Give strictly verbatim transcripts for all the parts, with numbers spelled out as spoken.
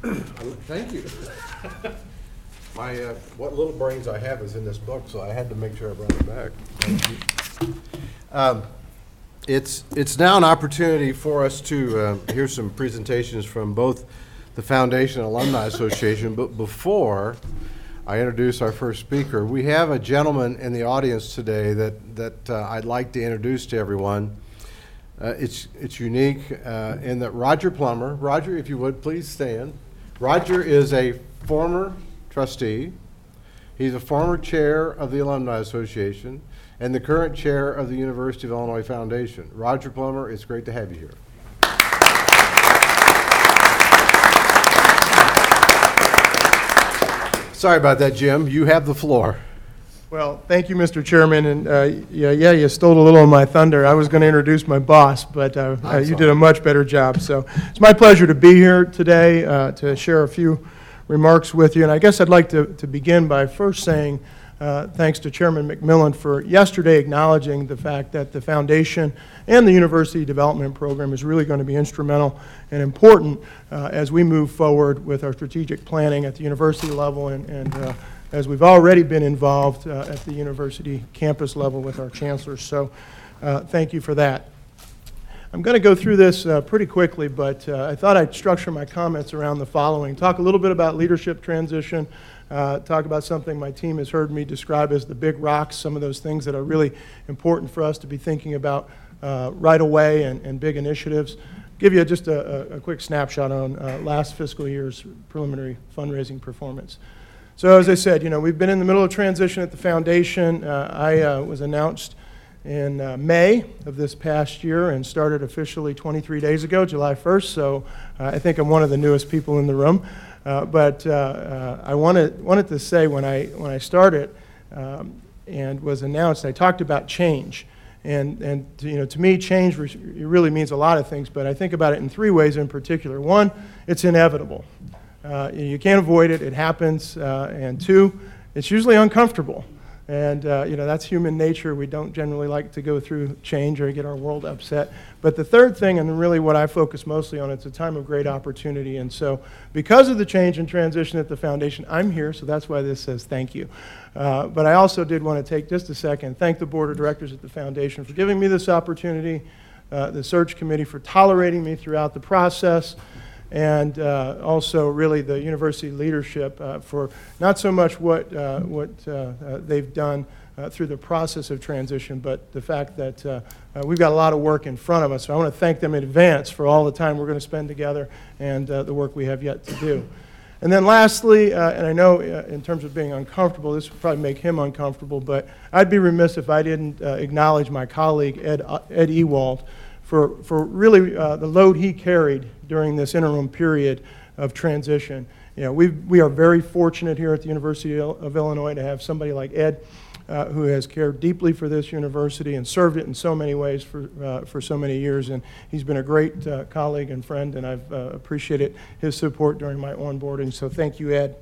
Thank you. My uh, what little brains I have is in this book, so I had to make sure I brought it back. Thank you. Um, it's it's now an opportunity for us to uh, hear some presentations from both the Foundation and Alumni Association. But before I introduce our first speaker, we have a gentleman in the audience today that that uh, I'd like to introduce to everyone. Uh, it's it's unique uh, in that Roger Plummer. Roger, if you would please stand. Roger is a former trustee. He's a former chair of the Alumni Association and the current chair of the University of Illinois Foundation. Roger Plummer, it's great to have you here. Sorry about that, Jim. You have the floor. Well, thank you, Mister Chairman, and uh, yeah, yeah, you stole a little of my thunder. I was going to introduce my boss, but uh, uh, you did a much better job. So it's my pleasure to be here today uh, to share a few remarks with you. And I guess I'd like to, to begin by first saying uh, thanks to Chairman McMillan for yesterday acknowledging the fact that the Foundation and the University Development Program is really going to be instrumental and important uh, as we move forward with our strategic planning at the university level and, and uh, as we've already been involved uh, at the university campus level with our chancellors. So uh, thank you for that. I'm going to go through this uh, pretty quickly, but uh, I thought I'd structure my comments around the following. Talk a little bit about leadership transition, uh, talk about something my team has heard me describe as the big rocks, some of those things that are really important for us to be thinking about uh, right away and, and big initiatives. Give you just a, a quick snapshot on uh, last fiscal year's preliminary fundraising performance. So as I said, you know, we've been in the middle of transition at the foundation. Uh, I uh, was announced in uh, May of this past year and started officially twenty-three days ago, July first, so uh, I think I'm one of the newest people in the room. Uh, but uh, uh, I wanted, wanted to say when I, when I started um, and was announced, I talked about change. And, and to, you know, to me, change re- really means a lot of things, but I think about it in three ways in particular. One, it's inevitable. Uh, you can't avoid it, it happens, uh, and two, it's usually uncomfortable. And uh, you know, that's human nature. We don't generally like to go through change or get our world upset. But the third thing, and really what I focus mostly on, it's a time of great opportunity. And so because of the change and transition at the foundation, I'm here, so that's why this says thank you. Uh, but I also did want to take just a second and thank the board of directors at the foundation for giving me this opportunity, uh, the search committee for tolerating me throughout the process, and uh, also really the university leadership uh, for not so much what, uh, what uh, uh, they've done uh, through the process of transition, but the fact that uh, uh, we've got a lot of work in front of us. So I want to thank them in advance for all the time we're going to spend together and uh, the work we have yet to do. And then lastly, uh, and I know uh, in terms of being uncomfortable, this would probably make him uncomfortable, but I'd be remiss if I didn't uh, acknowledge my colleague, Ed, uh, Ed Ewald, for, for really uh, the load he carried during this interim period of transition. You know, we we are very fortunate here at the University of Illinois to have somebody like Ed uh, who has cared deeply for this university and served it in so many ways for, uh, for so many years. And he's been a great uh, colleague and friend, and I've uh, appreciated his support during my onboarding. So thank you, Ed.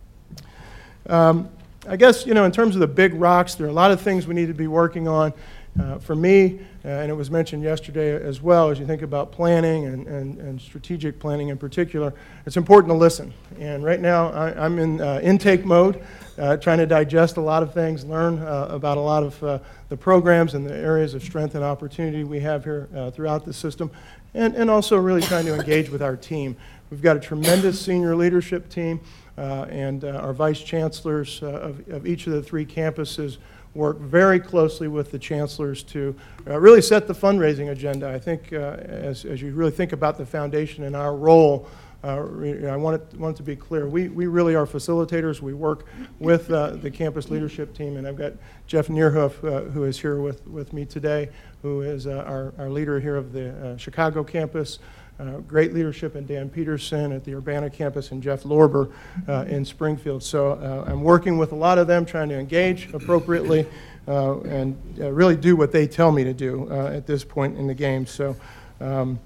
Um, I guess, you know, in terms of the big rocks, there are a lot of things we need to be working on. Uh, for me, uh, and it was mentioned yesterday as well, as you think about planning and, and, and strategic planning in particular, it's important to listen. And right now, I, I'm in uh, intake mode, uh, trying to digest a lot of things, learn uh, about a lot of uh, the programs and the areas of strength and opportunity we have here uh, throughout the system, and, and also really trying to engage with our team. We've got a tremendous senior leadership team, uh, and uh, our vice chancellors uh, of, of each of the three campuses work very closely with the chancellors to uh, really set the fundraising agenda. I think uh, as, as you really think about the foundation and our role, uh, I want it, want it to be clear. We, we really are facilitators. We work with uh, the campus leadership team, and I've got Jeff Neerhoof, uh, who is here with, with me today, who is uh, our, our leader here of the uh, Chicago campus. Uh, great leadership in Dan Peterson at the Urbana campus and Jeff Lorber uh, in Springfield. So uh, I'm working with a lot of them, trying to engage appropriately uh, and uh, really do what they tell me to do uh, at this point in the game. So um,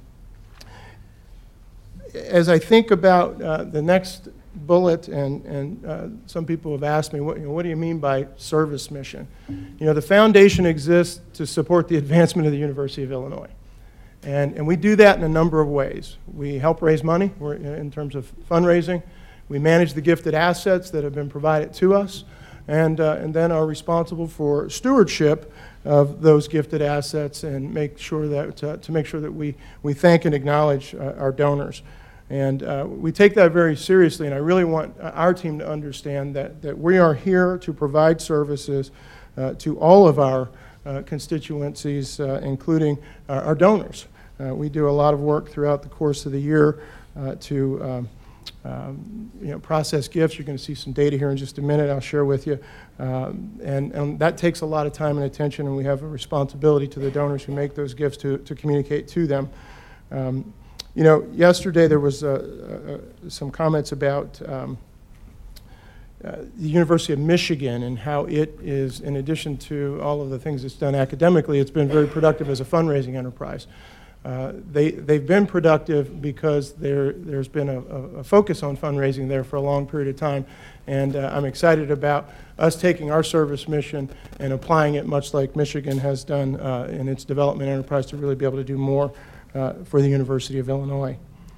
as I think about uh, the next bullet, and, and uh, some people have asked me, what, you know, what do you mean by service mission? You know, the foundation exists to support the advancement of the University of Illinois. And, and we do that in a number of ways. We help raise money we're, in terms of fundraising. We manage the gifted assets that have been provided to us, and, uh, and then are responsible for stewardship of those gifted assets and make sure that, uh, to make sure that we, we thank and acknowledge uh, our donors. And uh, we take that very seriously, and I really want our team to understand that, that we are here to provide services uh, to all of our uh, constituencies, uh, including our, our donors. Uh, we do a lot of work throughout the course of the year uh, to um, um, you know, process gifts. You're going to see some data here in just a minute I'll share with you. Um, and, and that takes a lot of time and attention, and we have a responsibility to the donors who make those gifts to, to communicate to them. Um, you know, yesterday there was uh, uh, some comments about um, uh, the University of Michigan and how it is, in addition to all of the things it's done academically, it's been very productive as a fundraising enterprise. Uh, they, they've been productive because there, there's been a, a focus on fundraising there for a long period of time, and uh, I'm excited about us taking our service mission and applying it much like Michigan has done uh, in its development enterprise to really be able to do more uh, for the University of Illinois.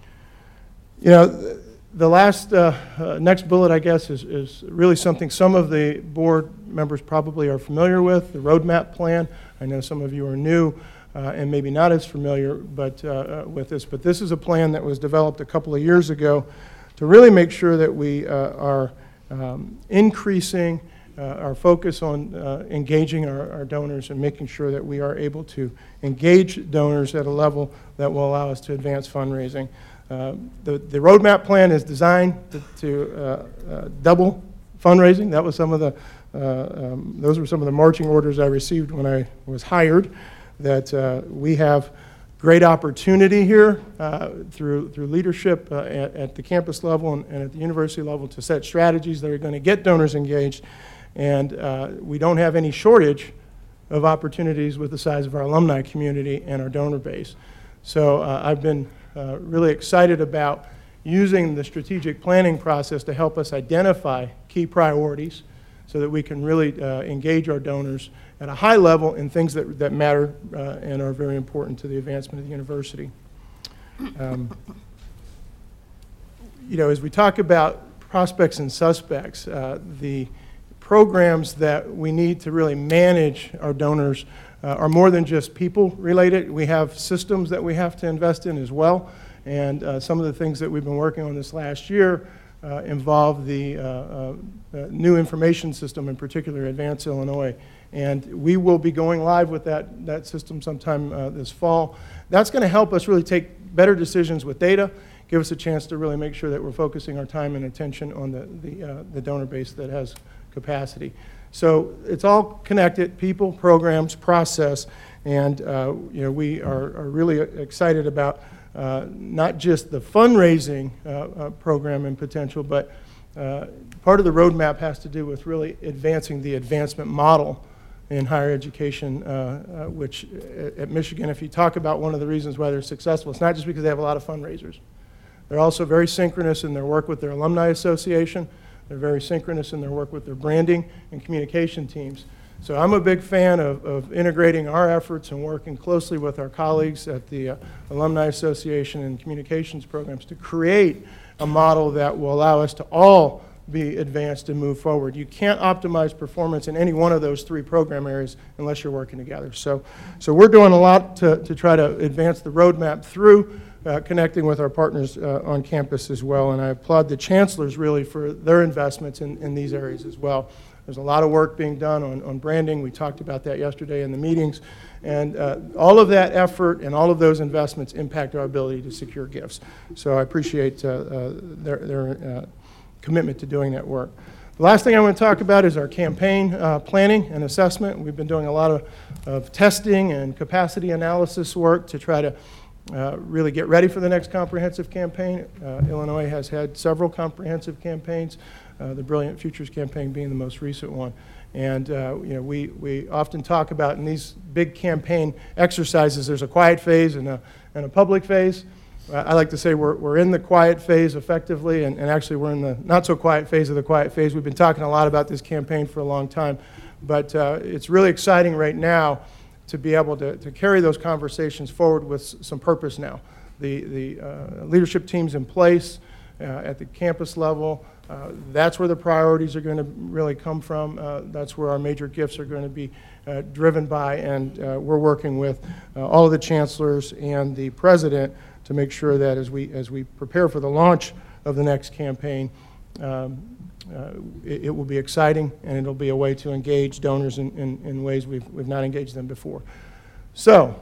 You know, the last, uh, uh, next bullet, I guess, is, is really something some of the board members probably are familiar with, the roadmap plan. I know some of you are new Uh, and maybe not as familiar but, uh, uh, with this, but this is a plan that was developed a couple of years ago to really make sure that we uh, are um, increasing uh, our focus on uh, engaging our, our donors and making sure that we are able to engage donors at a level that will allow us to advance fundraising. Uh, the, the roadmap plan is designed to, to uh, uh, double fundraising. That was some of the, uh, um, those were some of the marching orders I received when I was hired, that uh, we have great opportunity here uh, through, through leadership uh, at, at the campus level and, and at the university level to set strategies that are going to get donors engaged. And uh, we don't have any shortage of opportunities with the size of our alumni community and our donor base. So uh, I've been uh, really excited about using the strategic planning process to help us identify key priorities so that we can really uh, engage our donors at a high level in things that, that matter uh, and are very important to the advancement of the university. Um, you know, as we talk about prospects and suspects, uh, the programs that we need to really manage our donors uh, are more than just people related. We have systems that we have to invest in as well, and uh, some of the things that we've been working on this last year uh, involve the uh, uh, uh, new information system, in particular Advance Illinois. And we will be going live with that, that system sometime uh, this fall. That's going to help us really take better decisions with data, give us a chance to really make sure that we're focusing our time and attention on the, the, uh, the donor base that has capacity. So it's all connected, people, programs, process, and uh, you know, we are, are really excited about uh, not just the fundraising uh, uh, program and potential, but uh, part of the roadmap has to do with really advancing the advancement model in higher education, uh, uh, which at Michigan, if you talk about one of the reasons why they're successful, it's not just because they have a lot of fundraisers. They're also very synchronous in their work with their alumni association. They're very synchronous in their work with their branding and communication teams. So I'm a big fan of, of integrating our efforts and working closely with our colleagues at the uh, Alumni Association and communications programs to create a model that will allow us to all be advanced and move forward. You can't optimize performance in any one of those three program areas unless you're working together. So, so we're doing a lot to, to try to advance the roadmap through uh, connecting with our partners uh, on campus as well, and I applaud the chancellors really for their investments in, in these areas as well. There's a lot of work being done on, on branding. We talked about that yesterday in the meetings, and uh, all of that effort and all of those investments impact our ability to secure gifts. So I appreciate uh, uh, their, their uh, commitment to doing that work. The last thing I want to talk about is our campaign uh, planning and assessment. We've been doing a lot of, of testing and capacity analysis work to try to uh, really get ready for the next comprehensive campaign. Uh, Illinois has had several comprehensive campaigns, uh, the Brilliant Futures campaign being the most recent one. And uh, you know, we, we often talk about in these big campaign exercises, there's a quiet phase and a, and a public phase. I like to say we're, we're in the quiet phase effectively, and, and actually we're in the not so quiet phase of the quiet phase. We've been talking a lot about this campaign for a long time, but uh, it's really exciting right now to be able to, to carry those conversations forward with s- some purpose now. The, the uh, leadership team's in place uh, at the campus level. Uh, that's where the priorities are going to really come from. Uh, that's where our major gifts are going to be uh, driven by, and uh, we're working with uh, all of the chancellors and the president to make sure that as we, as we prepare for the launch of the next campaign, um, Uh, it, it will be exciting, and it'll be a way to engage donors in, in, in ways we've, we've not engaged them before. So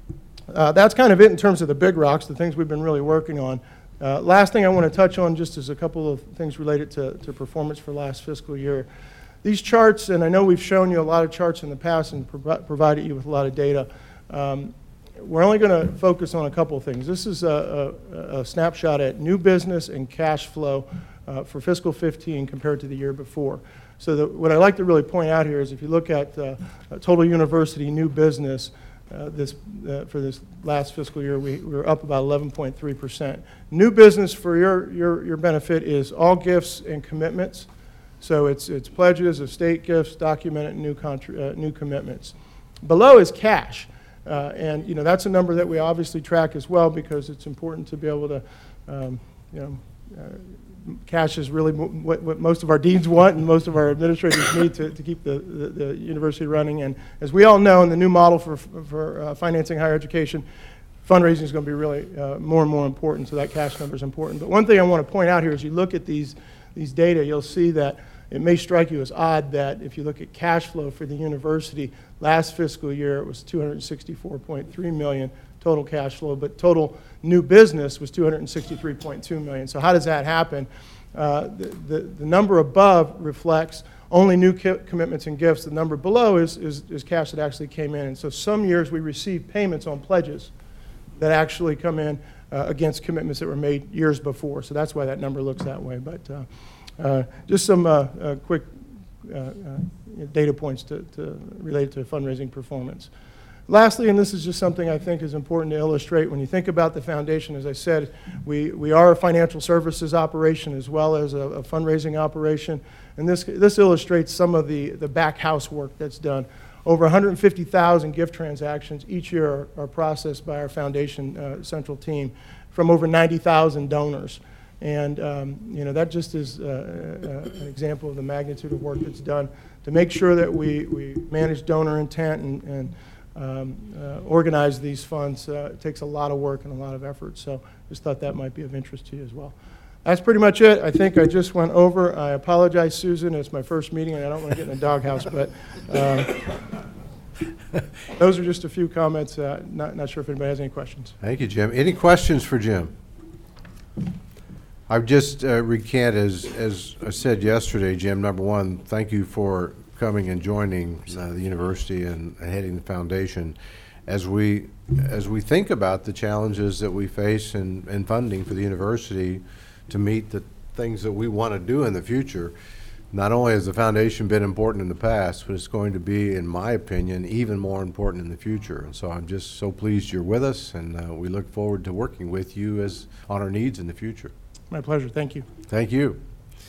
uh, that's kind of it in terms of the big rocks, the things we've been really working on. Uh, last thing I want to touch on just is a couple of things related to, to performance for last fiscal year. These charts, and I know we've shown you a lot of charts in the past and provi- provided you with a lot of data. Um, we're only going to focus on a couple of things. This is a, a, a snapshot at new business and cash flow Uh, for fiscal fifteen compared to the year before. So the, what I like to really point out here is if you look at uh, uh, total university new business uh, this, uh, for this last fiscal year, we, we were up about eleven point three percent. New business, for your, your, your benefit, is all gifts and commitments. So it's, it's pledges, estate gifts, documented new, contra- uh, new commitments. Below is cash. Uh, and you know, that's a number that we obviously track as well, because it's important to be able to um, you know, uh, cash is really mo- what, what most of our deans want and most of our administrators need to, to keep the, the, the university running. And as we all know, in the new model for, for uh, financing higher education, fundraising is going to be really uh, more and more important, so that cash number is important. But one thing I want to point out here is you look at these, these data, you'll see that it may strike you as odd that if you look at cash flow for the university, last fiscal year it was two hundred sixty-four point three million dollars total cash flow, but total new business was two hundred sixty-three point two million dollars. So how does that happen? Uh, the, the, the number above reflects only new ki- commitments and gifts. The number below is, is, is cash that actually came in. And so some years we receive payments on pledges that actually come in uh, against commitments that were made years before. So that's why that number looks that way. But uh, uh, just some uh, uh, quick uh, uh, data points to, to relate to fundraising performance. Lastly, and this is just something I think is important to illustrate, when you think about the foundation, as I said, we, we are a financial services operation as well as a, a fundraising operation. And this, this illustrates some of the, the back house work that's done. Over one hundred fifty thousand gift transactions each year are, are processed by our foundation uh, central team from over ninety thousand donors. And um, you know, that just is uh, uh, an example of the magnitude of work that's done to make sure that we, we manage donor intent and, and um, uh, organize these funds. Uh, it takes a lot of work and a lot of effort, so just thought that might be of interest to you as well. That's pretty much it. I think I just went over. I apologize, Susan. It's my first meeting, and I don't want to get in the doghouse, but um, those are just a few comments. Uh, not, not sure if anybody has any questions. Thank you, Jim. Any questions for Jim? I've just uh, recant, as, as I said yesterday, Jim, number one, thank you for coming and joining uh, the university and heading the foundation. As we, as we think about the challenges that we face in, in funding for the university to meet the things that we want to do in the future, not only has the foundation been important in the past, but it's going to be, in my opinion, even more important in the future. And so I'm just so pleased you're with us, and uh, we look forward to working with you as on our needs in the future. My pleasure. Thank you. Thank you.